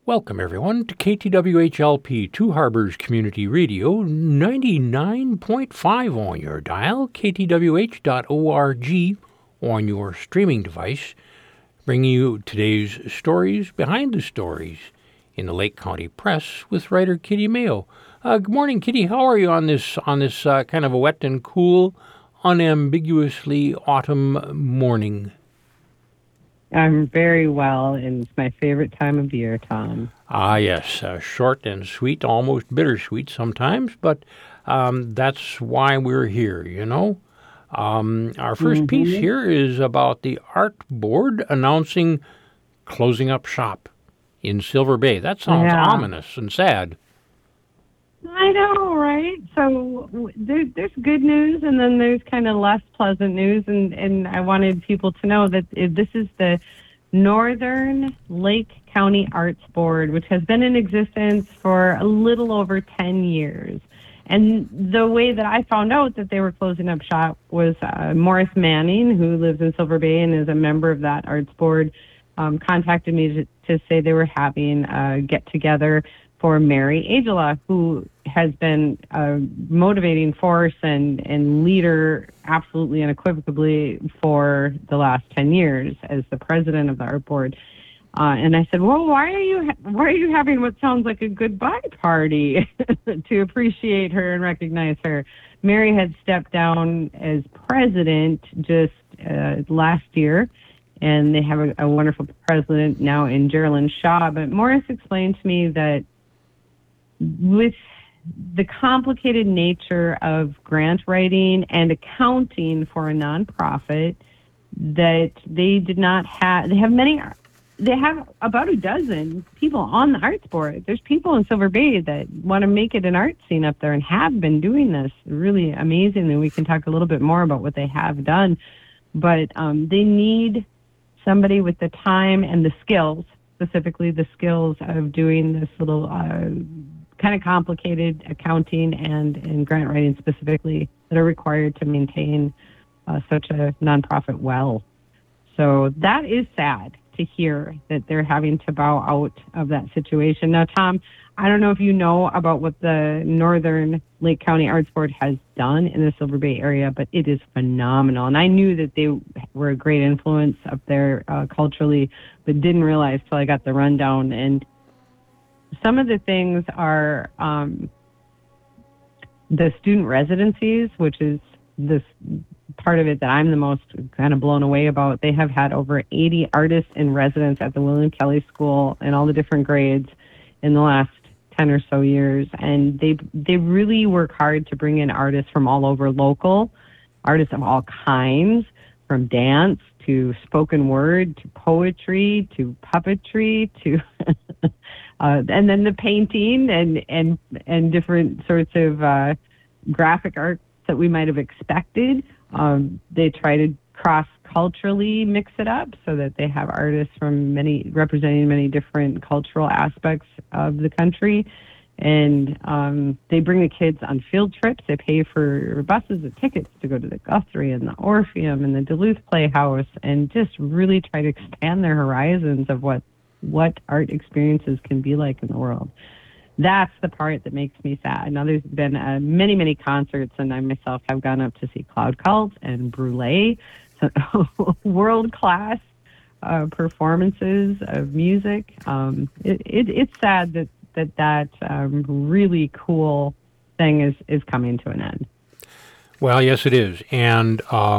Welcome, everyone, to KTWHLP Two Harbors Community Radio, 99.5 on your dial, ktwh.org on your streaming device, bringing you today's stories behind the stories in the Lake County Press with writer Kitty Mayo. Good morning, Kitty. How are you on this kind of a wet and cool, unambiguously autumn morning? I'm very well, and it's my favorite time of year, Tom. Ah, yes, short and sweet, almost bittersweet sometimes, but that's why we're here, you know. Our first piece here is about the Art Board announcing closing up shop in Silver Bay. That sounds ominous and sad. I know, right? So there's good news, and then there's kind of less pleasant news, and I wanted people to know that this is the Northern Lake County Arts Board, which has been in existence for a little over 10 years. And the way that I found out that they were closing up shop was Morris Manning, who lives in Silver Bay and is a member of that arts board, contacted me to say they were having a get-together for Mary Agela, who has been a motivating force and leader absolutely unequivocally for the last 10 years as the president of the art board. And I said, well, why are you having what sounds like a goodbye party to appreciate her and recognize her? Mary had stepped down as president just last year, and they have a wonderful president now in Geraldine Shaw. But Morris explained to me that with the complicated nature of grant writing and accounting for a nonprofit, that they have about a dozen people on the arts board. There's people in Silver Bay that want to make it an art scene up there and have been doing this really amazingly. We can talk a little bit more about what they have done, but they need somebody with the time and the skills, specifically the skills of doing this little kind of complicated accounting and grant writing specifically that are required to maintain such a nonprofit well. So that is sad to hear that they're having to bow out of that situation. Now, Tom, I don't know if you know about what the Northern Lake County Arts Board has done in the Silver Bay area, but it is phenomenal. And I knew that they were a great influence up there culturally, but didn't realize till I got the rundown. And some of the things are the student residencies, which is this part of it that I'm the most kind of blown away about. They have had over 80 artists in residence at the William Kelly School in all the different grades in the last 10 or so years. And they really work hard to bring in artists from all over, local artists of all kinds, from dance to spoken word to poetry to puppetry to and then the painting and different sorts of graphic arts that we might have expected. They try to cross-culturally mix it up so that they have artists from representing many different cultural aspects of the country. And they bring the kids on field trips. They pay for buses and tickets to go to the Guthrie and the Orpheum and the Duluth Playhouse, and just really try to expand their horizons of what art experiences can be like in the world. That's the part that makes me sad. Now, there's been many, many concerts, and I myself have gone up to see Cloud Cult and Brûlé, so world-class performances of music. It's sad that really cool thing is coming to an end. Well, yes, it is, and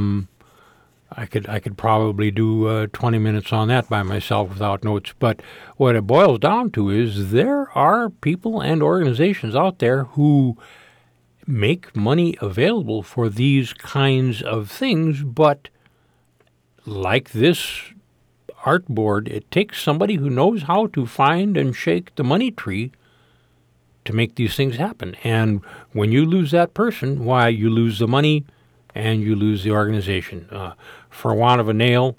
I could probably do 20 minutes on that by myself without notes. But what it boils down to is there are people and organizations out there who make money available for these kinds of things, but like this art board, it takes somebody who knows how to find and shake the money tree to make these things happen. And when you lose that person, why, you lose the money and you lose the organization. For want of a nail,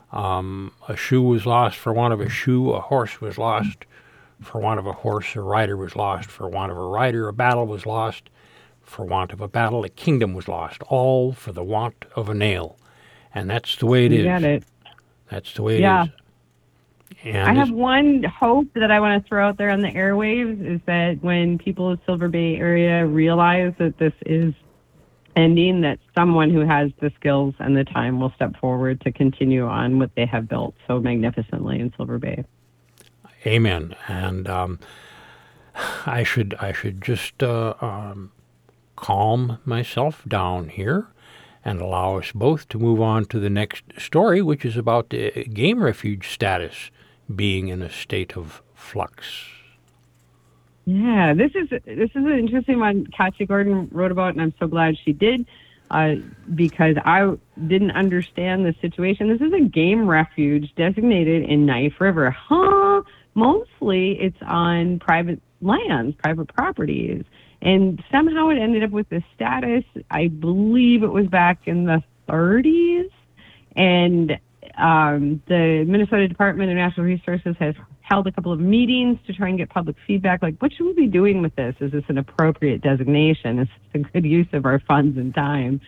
a shoe was lost. For want of a shoe, a horse was lost. For want of a horse, a rider was lost. For want of a rider, a battle was lost. For want of a battle, a kingdom was lost. All for the want of a nail. And that's the way it is. You got it. That's the way it is. I have one hope that I want to throw out there on the airwaves is that when people of Silver Bay area realize that this is ending, that someone who has the skills and the time will step forward to continue on what they have built so magnificently in Silver Bay. Amen. And I should just calm myself down here and allow us both to move on to the next story, which is about the game refuge status being in a state of flux. Yeah, this is an interesting one Katya Gordon wrote about, and I'm so glad she did, because I didn't understand the situation. This is a game refuge designated in Knife River. Mostly it's on private lands, private properties. And somehow it ended up with this status. I believe it was back in the 30s. And the Minnesota Department of Natural Resources has held a couple of meetings to try and get public feedback. Like, what should we be doing with this? Is this an appropriate designation? Is this a good use of our funds and time?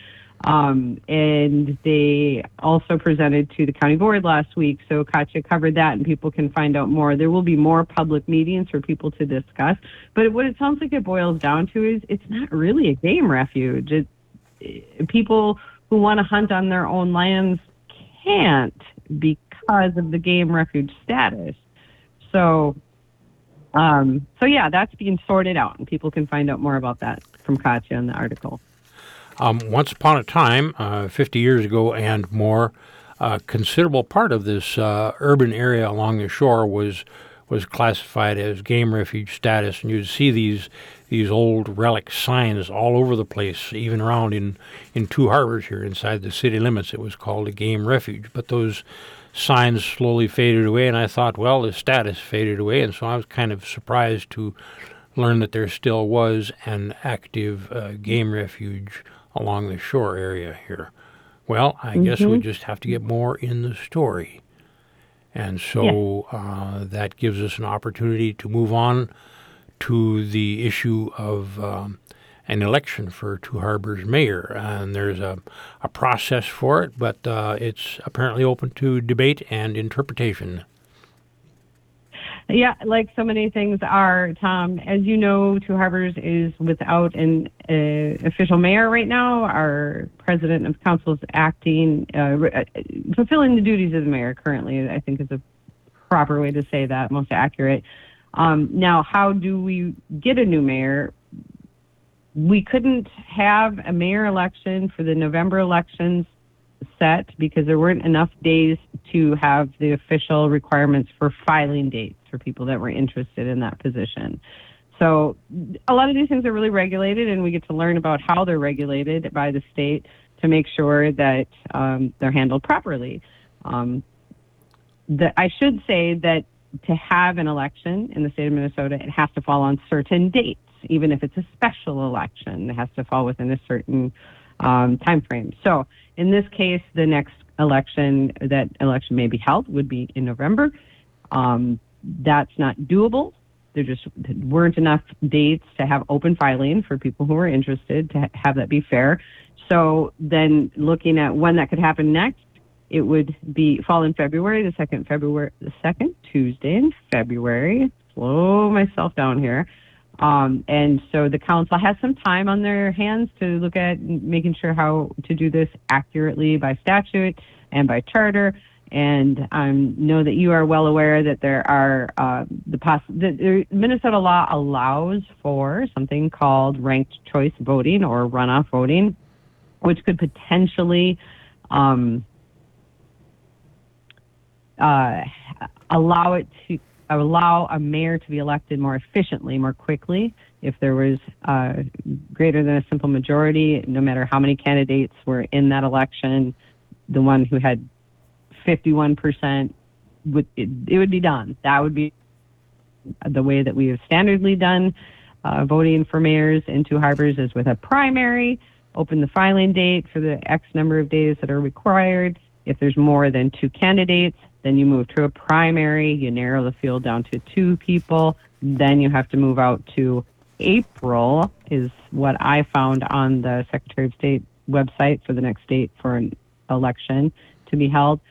And they also presented to the county board last week. So Katya covered that, and people can find out more. There will be more public meetings for people to discuss. But what it sounds like it boils down to is it's not really a game refuge. People who want to hunt on their own lands can't because of the game refuge status. So yeah, that's being sorted out, and people can find out more about that from Katya in the article. Once upon a time, 50 years ago and more, a considerable part of this urban area along the shore was classified as game refuge status, and you'd see these old relic signs all over the place, even around in Two Harbors here inside the city limits. It was called a game refuge, but those signs slowly faded away, and I thought, well, the status faded away, and so I was kind of surprised to learn that there still was an active game refuge along the shore area here. Well, I guess we just have to get more in the story. And so that gives us an opportunity to move on to the issue of an election for Two Harbors mayor. And there's a process for it, but it's apparently open to debate and interpretation. Yeah, like so many things are, Tom. As you know, Two Harbors is without an official mayor right now. Our president of council is acting, fulfilling the duties of the mayor currently, I think is a proper way to say that, most accurate. Now, how do we get a new mayor? We couldn't have a mayor election for the November elections set because there weren't enough days to have the official requirements for filing dates for people that were interested in that position. So a lot of these things are really regulated, and we get to learn about how they're regulated by the state to make sure that they're handled properly. I should say that to have an election in the state of Minnesota, it has to fall on certain dates. Even if it's a special election, it has to fall within a certain time frame. So in this case, the next election may be held would be in November. That's not doable. There just weren't enough dates to have open filing for people who were interested to have that be fair. So then looking at when that could happen next, it would fall in February, the second Tuesday in February. Slow myself down here. And so the council has some time on their hands to look at making sure how to do this accurately by statute and by charter. And know that you are well aware that there are the Minnesota law allows for something called ranked choice voting or runoff voting, which could potentially allow a mayor to be elected more efficiently, more quickly. If there was greater than a simple majority, no matter how many candidates were in that election, the one who had 51%, it would be done. That would be the way that we have standardly done voting for mayors in Two Harbors is with a primary, open the filing date for the X number of days that are required. If there's more than two candidates, then you move to a primary, you narrow the field down to two people, then you have to move out to April, is what I found on the Secretary of State website for the next date for an election to be held.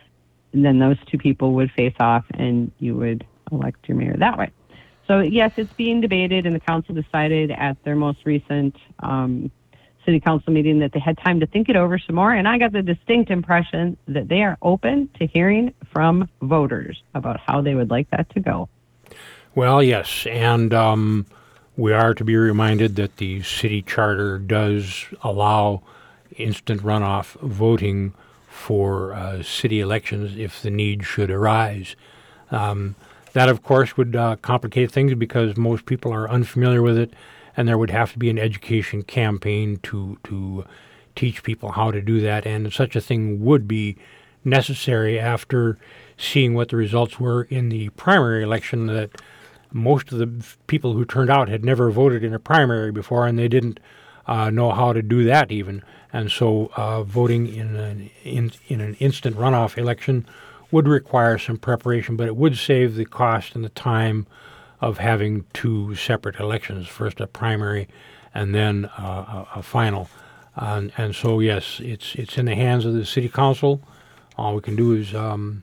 then those two people would face off, and you would elect your mayor that way. So yes, it's being debated, and the council decided at their most recent city council meeting that they had time to think it over some more, and I got the distinct impression that they are open to hearing from voters about how they would like that to go. Well, yes, and we are to be reminded that the city charter does allow instant runoff voting for city elections if the need should arise. That, of course, would complicate things because most people are unfamiliar with it, and there would have to be an education campaign to teach people how to do that, and such a thing would be necessary after seeing what the results were in the primary election, that most of the people who turned out had never voted in a primary before, and they didn't know how to do that even. And so voting in an instant runoff election would require some preparation, but it would save the cost and the time of having two separate elections, first a primary and then a final. And so, yes, it's in the hands of the city council. All we can do is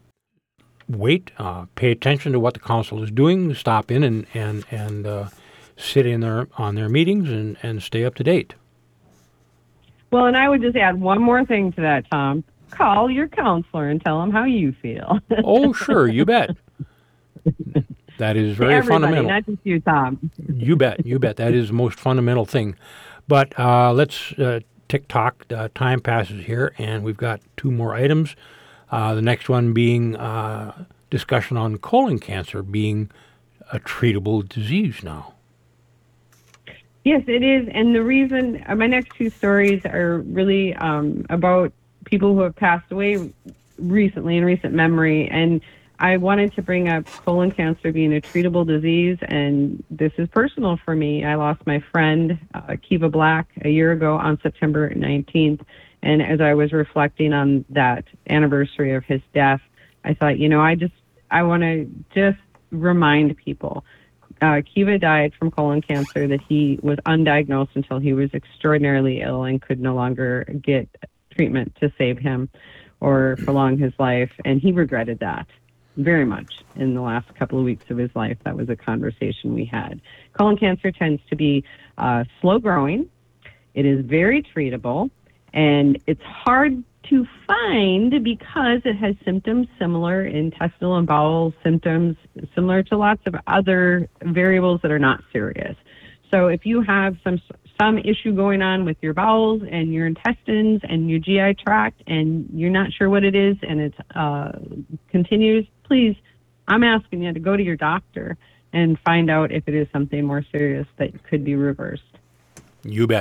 wait, pay attention to what the council is doing, stop in and sit in on their meetings and stay up to date. Well, and I would just add one more thing to that, Tom. Call your counselor and tell them how you feel. Oh, sure, you bet. That is very fundamental. Not just you, Tom. You bet. That is the most fundamental thing. But let's tick-tock. Time passes here, and we've got two more items. The next one being discussion on colon cancer being a treatable disease now. Yes, it is. And the reason, my next two stories are really about people who have passed away recently in recent memory. And I wanted to bring up colon cancer being a treatable disease, and this is personal for me. I lost my friend, Kiva Black, a year ago on September 19th, and as I was reflecting on that anniversary of his death, I thought, I want to just remind people. Kiva died from colon cancer that he was undiagnosed until he was extraordinarily ill and could no longer get treatment to save him or prolong his life, and he regretted that very much in the last couple of weeks of his life. That was a conversation we had. Colon cancer tends to be slow growing. It is very treatable, and it's hard to find because it has symptoms similar, intestinal and bowel symptoms similar to lots of other variables that are not serious. So if you have some issue going on with your bowels and your intestines and your GI tract and you're not sure what it is and it continues, please, I'm asking you to go to your doctor and find out if it is something more serious that could be reversed. You bet.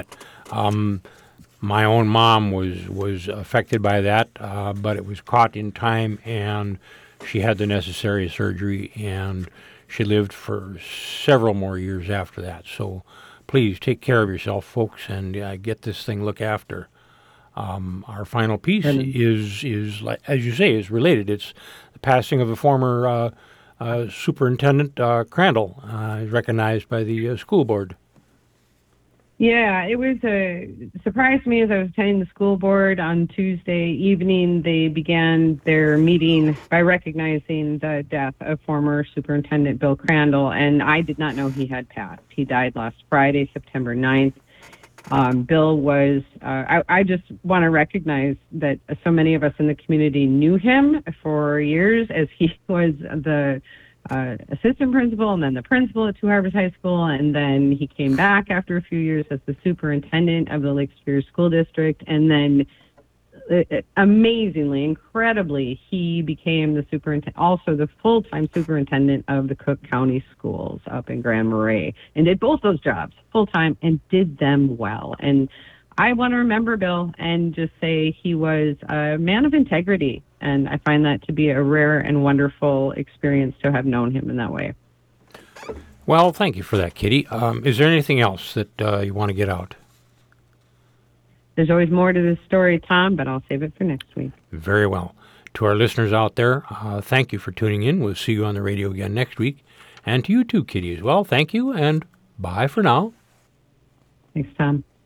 My own mom was affected by that, but it was caught in time, and she had the necessary surgery, and she lived for several more years after that. So please take care of yourself, folks, and get this thing looked after. Our final piece is like, as you say, is related. It's the passing of a former superintendent, Crandall, recognized by the school board. Yeah, it was surprised me as I was attending the school board on Tuesday evening. They began their meeting by recognizing the death of former Superintendent Bill Crandall, and I did not know he had passed. He died last Friday, September 9th. Bill was, I just want to recognize that so many of us in the community knew him for years, as he was the assistant principal and then the principal at Two Harbors High School, and then he came back after a few years as the superintendent of the Lake Superior School District, and then amazingly, incredibly, he became the superintendent, also the full-time superintendent of the Cook County Schools up in Grand Marais, and did both those jobs full-time and did them well. And I want to remember Bill and just say he was a man of integrity, and I find that to be a rare and wonderful experience to have known him in that way. Well, thank you for that, Kitty. Is there anything else that you want to get out? There's always more to this story, Tom, but I'll save it for next week. Very well. To our listeners out there, thank you for tuning in. We'll see you on the radio again next week. And to you too, Kitty, as well. Thank you, and bye for now. Thanks, Tom.